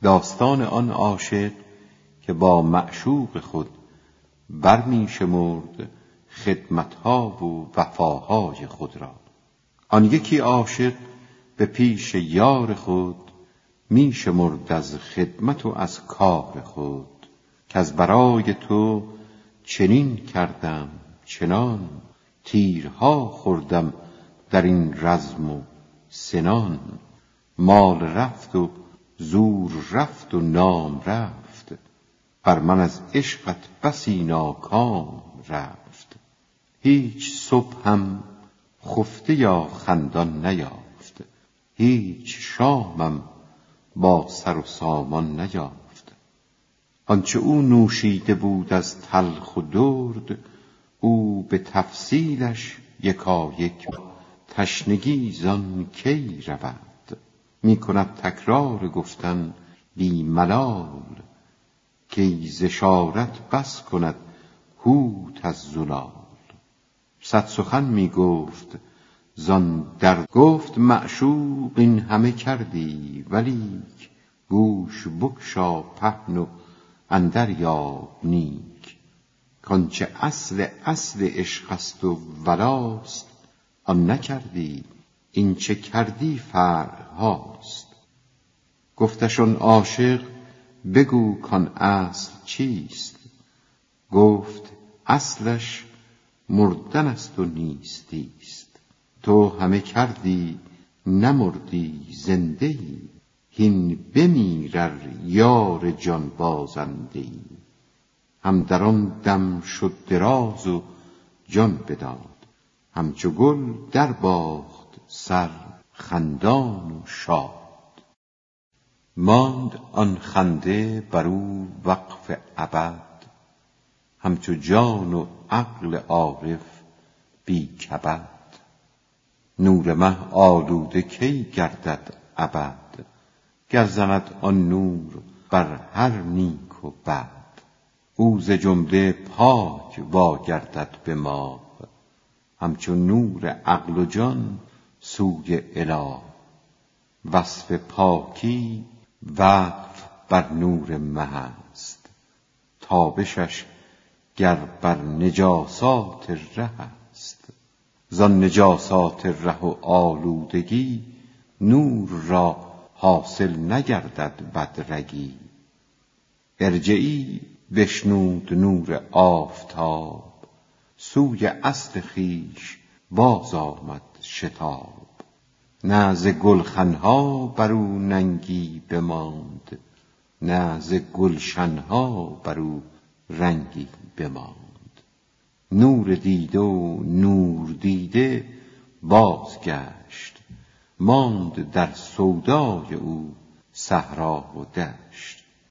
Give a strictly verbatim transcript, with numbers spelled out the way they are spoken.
داستان آن عاشق که با معشوق خود برمی شمرد خدمتها و وفاهای خود را. آن یکی عاشق به پیش یار خود می شمرد از خدمت و از کار خود، که از برای تو چنین کردم چنان، تیرها خوردم در این رزم و سنان. مال رفت و زور رفت و نام رفت، بر من از عشقت بسی ناکام رفت. هیچ صبح هم خفته یا خندان نیافت، هیچ شامم با سر و سامان نیافت. آنچه او نوشیده بود از تلخ و درد، او به تفصیلش یکایک تشنگی زان کی رود. می کند تکرار گفتن بی ملال، که ز اشارت بس کند حوت از زلال. صد سخن می گفت زان در گفت معشوق این همه کردی، ولیک گوش بگشا پهن و اندر یاب نیک. کانچه اصل اصل عشق است و ولاست، آن نکردی این چه کردی فرع هاست. گفتشون عاشق بگو کان اصل چیست، گفت اصلش مردن است و نیستیست. تو همه کردی نمردی زنده ای، هین بمیر ار یار جان بازنده ای. هم در آن دم شد دراز و جان بداد، همچو گل در باخت سر خندان و شاد. ماند آن خنده بر او وقف ابد، همچو جان و عقل عارف بی کبد. نور مه آلوده کی گردد ابد، گر زند آن نور بر هر نیک و بد. او ز جمله پاک واگردد به ماه، همچو نور عقل و جان سوی اله. وصف پاکی وقف بر نور مه است، تابشش گر بر نجاسات ره است. زان نجاسات ره و آلودگی، نور را حاصل نگردد بدرگی. ارجعی بشنود نور آفتاب، سوی اصل خویش باز آمد شتاب. نه ز گلخنها بر او ننگی بماند، نه ز گلشنها بر او رنگی بماند. نور دیده و نور دیده بازگشت، ماند در سودای او صحرا و دشت.